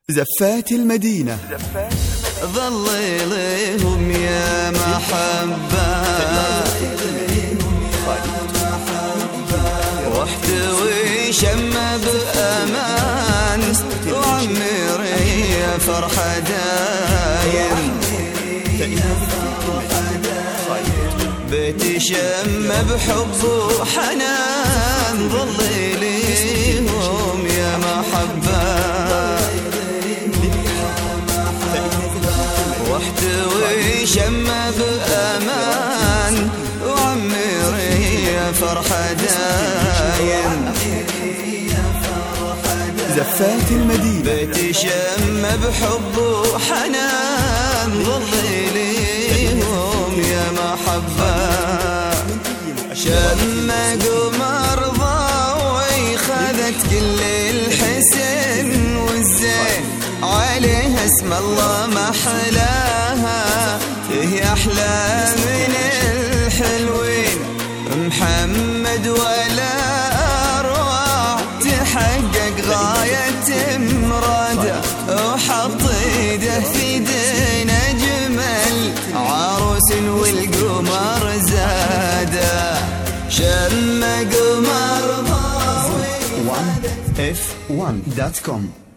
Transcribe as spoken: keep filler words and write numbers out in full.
زفات المدينة ظللهم يا محبة واحتوي شمة بأمان وعمري يا فرحة دايم بيتي شمة بحب وحنان ظلليهم يا محبة واحتوي شمة بأمان وعمري يا فرحة دايم زفات المدينة بيتي شمة بحب وحنان ظلليهم يا محبة شمة قمر ضوي خذت كل الحسن والزين عليها اسم الله ما حلاها هي أحلى من الحلوين محمد ولا أروع تحقق غاية مراده وحط يده في دين أجمل عروس والقمر زاده شم قمر ضوي إف وان دوت كوم